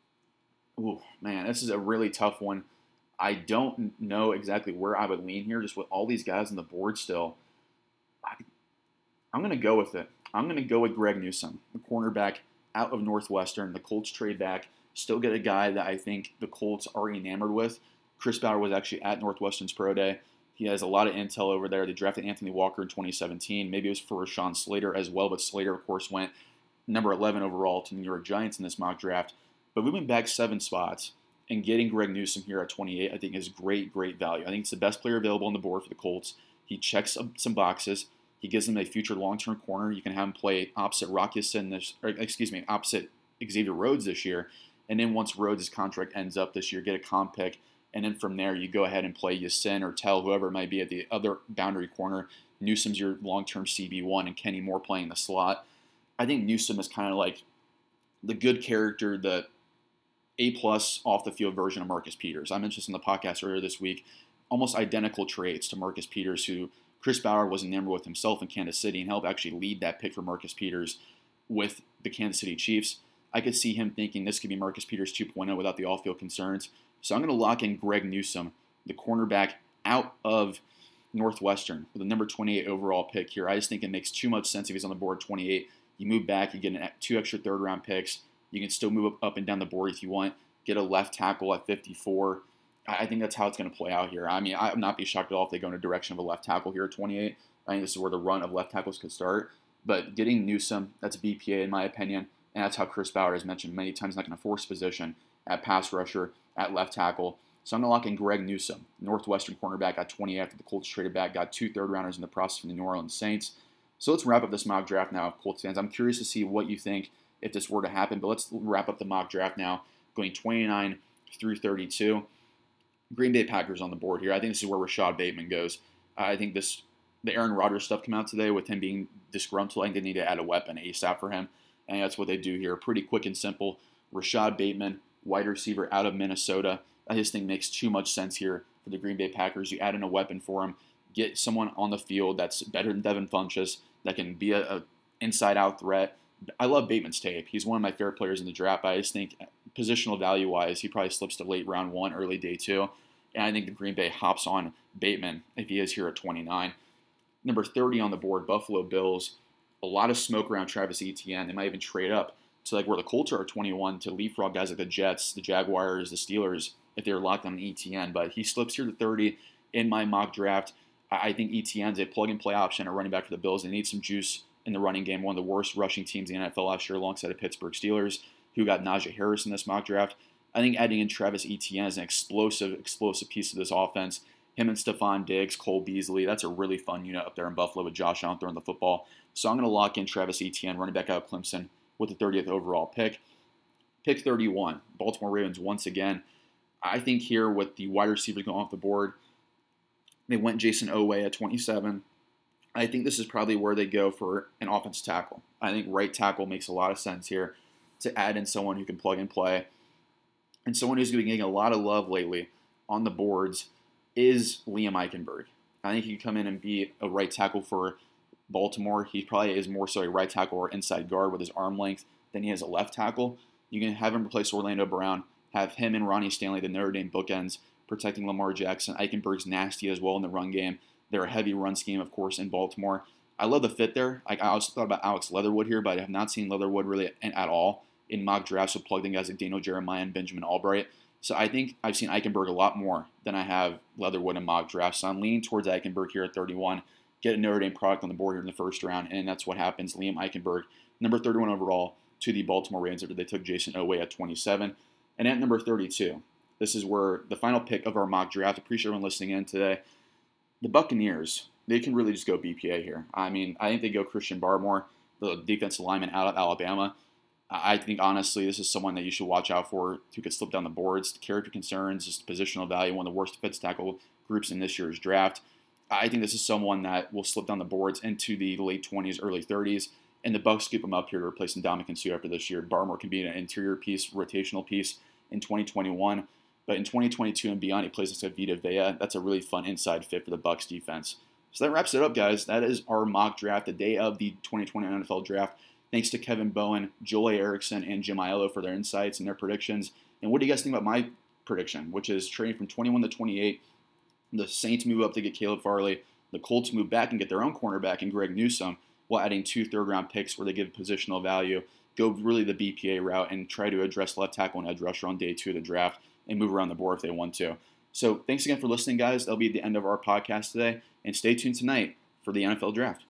Ooh, man, this is a really tough one. I don't know exactly where I would lean here, just with all these guys on the board still. I, I'm going to go with it. I'm going to go with Greg Newsome, the cornerback out of Northwestern. The Colts trade back, still get a guy that I think the Colts are enamored with. Chris Ballard was actually at Northwestern's pro day. He has a lot of intel over there. They drafted Anthony Walker in twenty seventeen. Maybe it was for Rashawn Slater as well, but Slater, of course, went number eleven overall to the New York Giants in this mock draft. But moving back seven spots and getting Greg Newsome here at twenty-eight, I think is great, great value. I think it's the best player available on the board for the Colts. He checks some boxes. He gives them a future long-term corner. You can have him play opposite Rock Ya-Sin this, or excuse me, opposite Xavier Rhodes this year. And then once Rhodes' contract ends up this year, get a comp pick. And then from there, you go ahead and play Ya-Sin or Tell, whoever it might be at the other boundary corner. Newsome's your long-term C B one, and Kenny Moore playing the slot. I think Newsome is kind of like the good character, the A-plus off-the-field version of Marcus Peters. I mentioned this in the podcast earlier this week. Almost identical traits to Marcus Peters, who Chris Ballard was enamored with himself in Kansas City and helped actually lead that pick for Marcus Peters with the Kansas City Chiefs. I could see him thinking this could be Marcus Peters two point oh without the off-field concerns. So I'm going to lock in Greg Newsome, the cornerback out of Northwestern, with the number twenty-eight overall pick here. I just think it makes too much sense if he's on the board twenty-eight. You move back, you get an, two extra third-round picks. You can still move up and down the board if you want. Get a left tackle at fifty-four. I think that's how it's going to play out here. I mean, I would not be shocked at all if they go in the direction of a left tackle here at twenty-eight. I think this is where the run of left tackles could start. But getting Newsome, that's B P A in my opinion. And that's how Chris Ballard has mentioned many times, not going to force position at pass rusher, at left tackle. So I'm going to lock in Greg Newsome, Northwestern cornerback, got twenty after the Colts traded back, got two third-rounders in the process from the New Orleans Saints. So let's wrap up this mock draft now, Colts fans. I'm curious to see what you think if this were to happen, but let's wrap up the mock draft now, going twenty-nine through thirty-two. Green Bay Packers on the board here. I think this is where Rashad Bateman goes. I think this the Aaron Rodgers stuff came out today with him being disgruntled. I think they need to add a weapon ASAP for him, and that's what they do here. Pretty quick and simple. Rashad Bateman, wide receiver out of Minnesota. I just think makes too much sense here for the Green Bay Packers. You add in a weapon for him, get someone on the field that's better than Devin Funchess, that can be a, a inside-out threat. I love Bateman's tape. He's one of my favorite players in the draft, but I just think positional value-wise, he probably slips to late round one, early day two. And I think the Green Bay hops on Bateman if he is here at twenty-nine. Number thirty on the board, Buffalo Bills. A lot of smoke around Travis Etienne. They might even trade up to like where the Colts are at twenty-one to leapfrog guys like the Jets, the Jaguars, the Steelers if they're locked on Etienne. But he slips here to thirty in my mock draft. I think Etienne's a plug-and-play option at running back for the Bills. They need some juice in the running game. One of the worst rushing teams in the N F L last year alongside the Pittsburgh Steelers, who got Najee Harris in this mock draft. I think adding in Travis Etienne is an explosive, explosive piece of this offense. Him and Stephon Diggs, Cole Beasley, that's a really fun unit up there in Buffalo with Josh Allen throwing the football. So I'm going to lock in Travis Etienne, running back out of Clemson, with the thirtieth overall pick. Pick thirty-one, Baltimore Ravens once again. I think here with the wide receivers going off the board, they went Jason Oweh at twenty-seven. I think this is probably where they go for an offensive tackle. I think right tackle makes a lot of sense here to add in someone who can plug and play. And someone who's been getting a lot of love lately on the boards is Liam Eichenberg. I think he can come in and be a right tackle for Baltimore. He probably is more so a right tackle or inside guard with his arm length than he is a left tackle. You can have him replace Orlando Brown, have him and Ronnie Stanley, the Notre Dame bookends, protecting Lamar Jackson. Eichenberg's nasty as well in the run game. They're a heavy run scheme, of course, in Baltimore. I love the fit there. I, I also thought about Alex Leatherwood here, but I have not seen Leatherwood really at all in mock drafts, so plugged in guys like Daniel Jeremiah and Benjamin Albright. So I think I've seen Eichenberg a lot more than I have Leatherwood in mock drafts. So I'm leaning towards Eichenberg here at thirty-one. Get a Notre Dame product on the board here in the first round, and that's what happens. Liam Eichenberg, number thirty-one overall, to the Baltimore Ravens after they took Jason Oweh at twenty-seven. And at number thirty-two, this is where the final pick of our mock draft. I appreciate everyone listening in today. The Buccaneers, they can really just go B P A here. I mean, I think they go Christian Barmore, the defensive lineman out of Alabama. I think, honestly, this is someone that you should watch out for who could slip down the boards. Character concerns, just positional value, one of the worst defensive tackle groups in this year's draft. I think this is someone that will slip down the boards into the late twenties, early thirties, and the Bucs scoop him up here to replace Ndamukong Suh after this year. Barmore can be an interior piece, rotational piece in twenty twenty-one, but in twenty twenty-two and beyond, he plays next to Vita Vea. That's a really fun inside fit for the Bucs defense. So that wraps it up, guys. That is our mock draft, the day of the twenty twenty N F L Draft. Thanks to Kevin Bowen, Joel Erickson, and Jim Aiello for their insights and their predictions. And what do you guys think about my prediction, which is trading from twenty-one to twenty-eight? The Saints move up to get Caleb Farley. The Colts move back and get their own cornerback in Greg Newsome, while adding two third-round picks where they give positional value, go really the B P A route, and try to address left tackle and edge rusher on day two of the draft and move around the board if they want to. So thanks again for listening, guys. That'll be the end of our podcast today. And stay tuned tonight for the N F L Draft.